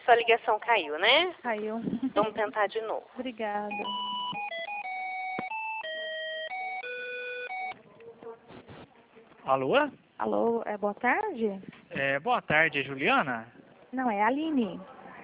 sua ligação caiu, né? Caiu. Vamos tentar de novo. Obrigada. Alô? Alô, boa tarde? Boa tarde, é Juliana? Não, é a Aline.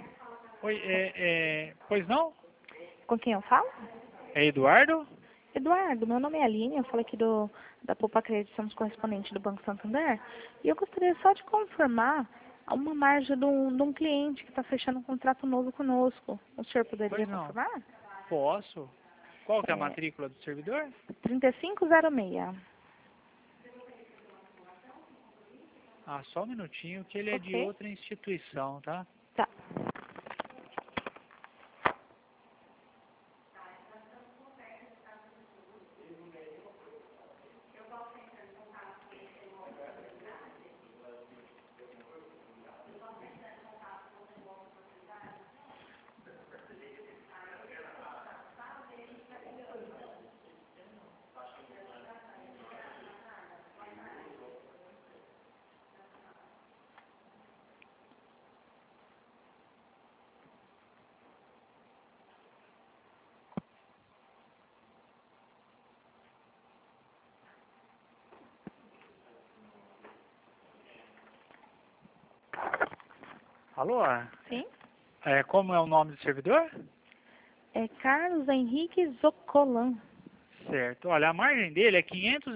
Oi, pois não? Com quem eu falo? É Eduardo? Eduardo, meu nome é Aline, eu falo aqui da Poupa Crédito, somos correspondente do Banco Santander. E eu gostaria só de confirmar uma margem de um cliente que está fechando um contrato novo conosco. O senhor poderia Pois não. confirmar? Posso. Qual que é a É. matrícula do servidor? 3506. Ah, só um minutinho que ele é de Ok. outra instituição, tá? Tá. Alô? Sim? Como é o nome do servidor? É Carlos Henrique Zocolan. Certo. Olha, a margem dele é R$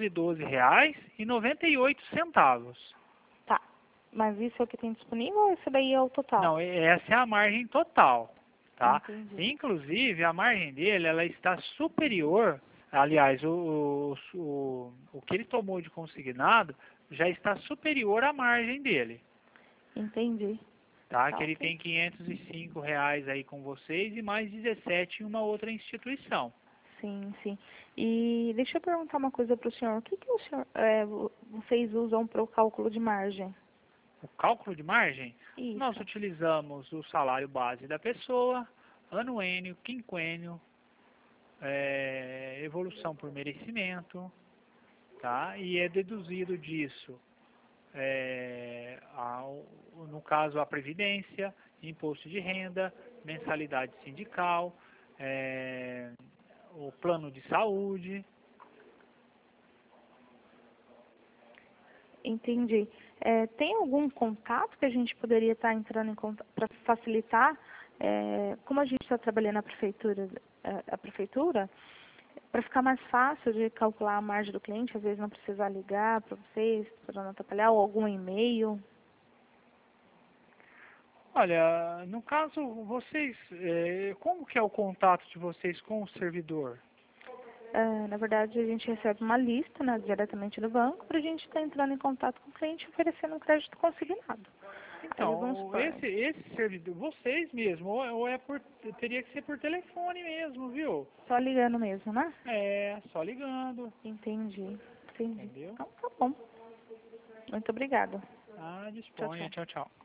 512,98. Tá. Mas isso é o que tem disponível ou isso daí é o total? Não, essa é a margem total, tá? Entendi. Inclusive, a margem dele, ela está superior, aliás, o que ele tomou de consignado já está superior à margem dele, Entendi. tá? Tá, Que ele ok. tem R$ 505 aí com vocês e mais 17 em uma outra instituição. Sim, sim. E deixa eu perguntar uma coisa para o senhor. O que o senhor, vocês usam para o cálculo de margem? O cálculo de margem, nós Isso. utilizamos o salário base da pessoa, anuênio, quinquênio, evolução por merecimento, tá? E é deduzido disso, no caso, a previdência, imposto de renda, mensalidade sindical, o plano de saúde. Entendi. Tem algum contato que a gente poderia estar entrando em contato para facilitar? Como a gente está trabalhando a prefeitura, para ficar mais fácil de calcular a margem do cliente, às vezes não precisar ligar para vocês, para não atrapalhar, ou algum e-mail. Olha, no caso, vocês, como que é o contato de vocês com o servidor? Na verdade, a gente recebe uma lista, né, diretamente do banco para a gente estar entrando em contato com o cliente e oferecendo um crédito consignado. Aí vamos Então, supor, esse servidor, vocês mesmo, teria que ser por telefone mesmo, viu? só ligando mesmo, né? Só ligando, Entendi, entendi. entendeu? Então, tá bom. Muito obrigada. Ah, Tchau, disponha, tchau. tchau, tchau.